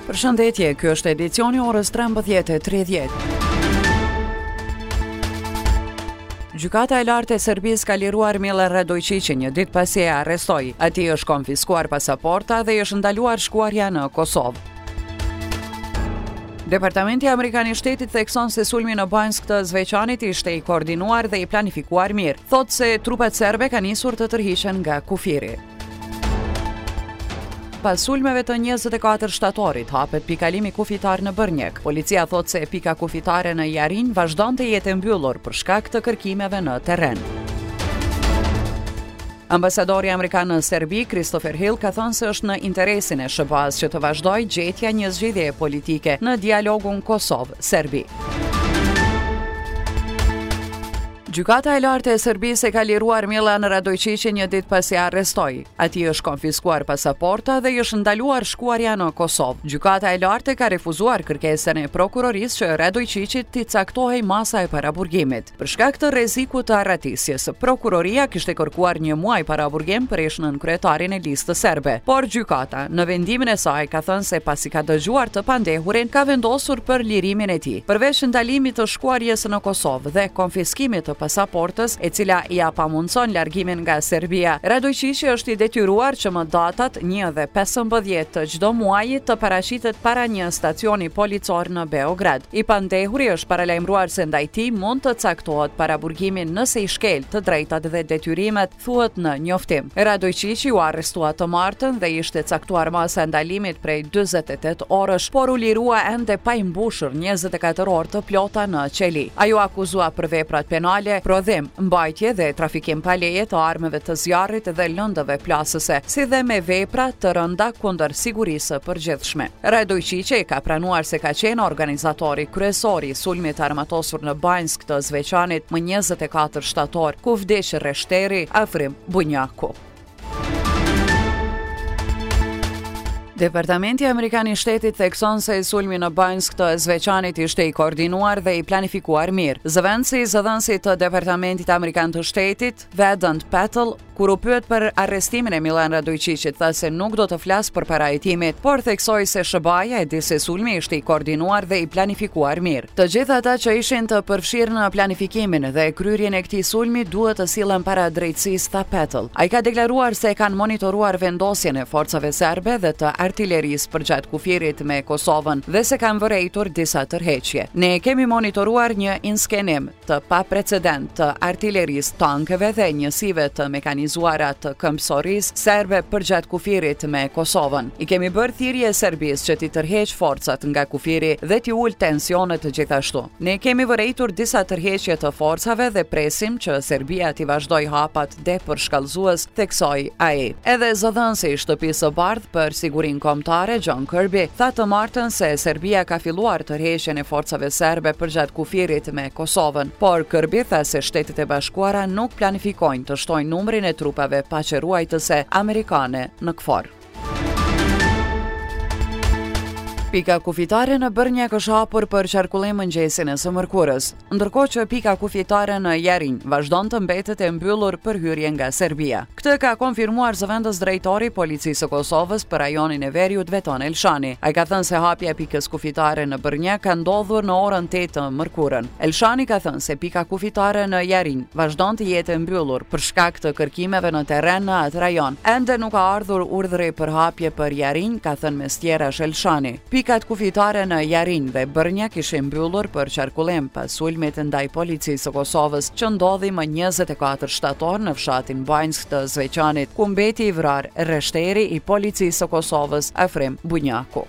Përshëndetje, ky është edicioni orës 13:30. Gjykata e lartë e Serbisë ka liruar Milan Radojčićin një ditë pasi e arrestoi. Atij është konfiskuar pasaporta dhe i është ndaluar shkuarja në Kosovë. Departamenti Amerikan i Shtetit thekson se sulmi në Banjsk të Zveçanit ishte i koordinuar dhe i planifikuar mirë. Thotë se trupat serbe kanë nisur të tërhiqen nga kufiri. Pas sulmeve të 24 shtatorit, hapet pikalimi kufitar në Brnjek. Policia thotë se pika kufitare në Jarin vazhdon të jetë mbyllur për shkak të kërkimeve në terren. Ambasadori amerikan në Serbi, Christopher Hill, ka thënë se është në interesin e SBA-s që të vazhdojë gjetja një zgjidhjeje politike në dialogun Kosovë-Serbi. Gjykata e lartë e Serbisë e ka liruar Milan Radojčićin një ditë pasi arrestoi. Atij është konfiskuar pasaporta dhe i është ndaluar shkuarja në Kosovë. Gjykata e lartë ka refuzuar kërkesën e prokurorisë që Radojčićit t'i caktohej masa e paraburgimit. Për shkak të rrezikut të arratisjes, prokuroria kishte kërkuar një muaj paraburgim për ish nën kryetarin e listës serbe. Por gjykata, në vendimin e saj, ka thënë se pasi ka dëgjuar të pandehurin, ka vendosur për lirimin e tij. Përveç ndalimit të shkuarjes në Kosovë dhe konfiskimit të pasaportës, e cila ia pamundson largimin nga Serbia, Radojčići është i detyruar që më datat 1 dhe 15 të çdo muaji të paraqitet para një stacioni policor në Beograd. I pandehuri është paralajmëruar se ndaj tij mund të caktohet paraburgimin nëse i shkel të drejtat dhe detyrimet, thuhet në njoftim. Radojčići u arrestua të martën dhe ishte caktuar masa ndalimit prej 48 orësh, por u lirua ende pa i mbushur 24 orë të plota në qeli. Ajo akuzua për veprat penale, prodhim, mbajtje dhe trafikim pa leje të armëve të zjarrit dhe lëndëve plasëse, si dhe me vepra të rënda kundër sigurisë së përgjithshme. Radojčići ka pranuar se ka qenë organizatori kryesor i sulmit armatosur në Banjsk të Zveçanit më 24 shtator, ku vdesh rreshteri Afrim Bunjaku. Departamenti Amerikan i Shtetit thekson se sulmi në Banjsk të Zveçanit ishte i koordinuar dhe i planifikuar mirë. Zëdhënësi të Departamentit Amerikan të Shtetit, Vedant Patel, kur u pyet për arrestimin e Milan Radojčićit, tha se nuk do të flas për parahetimit, por theksoi se SBA-ja e di se sulmi ishte i koordinuar dhe i planifikuar mirë. Të gjithë ata që ishin të përfshirë në planifikimin dhe kryerjen e këtij sulmi duhet të sillen para drejtësisë, tha Patel. Ai ka deklaruar se kanë monitoruar vendosjen e forcave serbe dhe të artillerisë përgjatë kufirit me Kosovën dhe se kanë vërejtur disa tërheqje. Ne kemi monitoruar një inskenim të paprecedent të artillerisë, tankeve dhe njësive të mekanizuara të këmbësorisë serbe përgjatë kufirit me Kosovën. I kemi bërë thirrje Serbisë që t'i tërheq forcat nga kufiri dhe t'i ul tensionet gjithashtu. Ne kemi vërejtur disa tërheqje të forcave dhe presim që Serbia t'i vazhdojë hapat përshkallëzues, theksoi ai. Edhe zëdhënësi i Shtëpisë së Bardhë për Sigurinë Kombëtare John Kirby tha të martën se Serbia ka filluar tërheqjen e forcave serbe përgjatë kufirit me Kosovën, por Kirby tha se Shtetet e Bashkuara nuk planifikojnë të shtojnë numrin e trupave paqëruajtëse amerikane në KFOR. Pika kufitare në Brnjak është hapur për qarkullim mëngjesin e së mërkurës, ndërkohë që pika kufitare në Jarin vazhdon të mbetet e mbyllur për hyrje nga Serbia. Këtë ka konfirmuar zëvendës drejtori i Policisë së Kosovës për rajonin e Veriut, Veton Elshani. Ai ka thënë se hapja e pikës kufitare në Brnjak ka ndodhur në orën 8 të mërkurën. Elshani ka thënë se pika kufitare në Jarin vazhdon të jetë e mbyllur për shkak të kërkimeve në terren në atë rajon. Ende nuk ka ardhur urdhri për hapje për Jarin, ka thënë mes tjerash Elshani. Pikat kufitare në Jarin dhe Brnjak ishin mbyllur për qarkullim pas sulmit ndaj Policisë së Kosovës që ndodhi më 24 shtator në fshatin Banjsk të Zveçanit, ku mbeti i vrarë rreshteri i Policisë së Kosovës Afrim Bunjaku.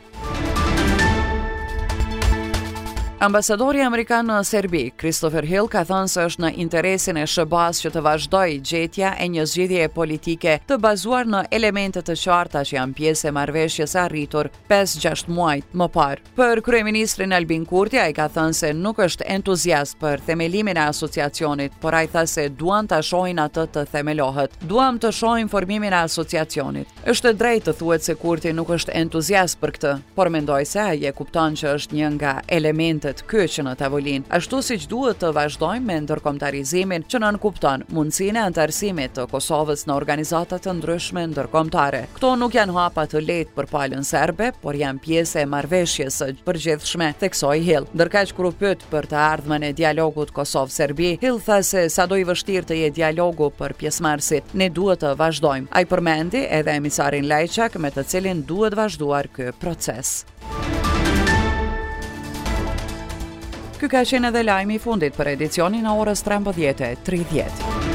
Ambasadori amerikan në Serbi, Christopher Hill, ka thënë se është në interesin e SBA-s që të vazhdojë gjetja e një zgjidhjeje politike të bazuar në elemente të qarta që janë pjesë e marrëveshjes së arritur 5-6 muaj më parë. Për kryeministrin Albin Kurti, ai ka thënë se nuk është entuziast për themelimin e asociacionit, por ai tha se duan ta shohin atë të themelohet. Duam të shohim formimin e asociacionit. Është drejtë të thuhet se Kurti nuk është entuziast për këtë, por mendoj se ai e kupton që është një nga elementet vendet kyçën në tavolinë, ashtu siç duhet të vazhdojmë me ndërkombëtarizimin që nënkupton mundësinë e anëtarësimit të Kosovës në organizata të ndryshme ndërkombëtare. Këto nuk janë hapa të lehtë për palën serbe, por janë pjesë e marrëveshjes së përgjithshme, theksoi Hill. Ndërkaq kur u pyet për të ardhmen e dialogut Kosovë-Serbi, Hill tha se sado i vështirë të jetë dialogu për pjesëmarrësit, ne duhet të vazhdojmë. Ai përmendi edhe emisarin Lajçak me të cilin duhet vazhduar ky proces. Ky ka qenë edhe lajmi i fundit për edicionin e orës 13:30.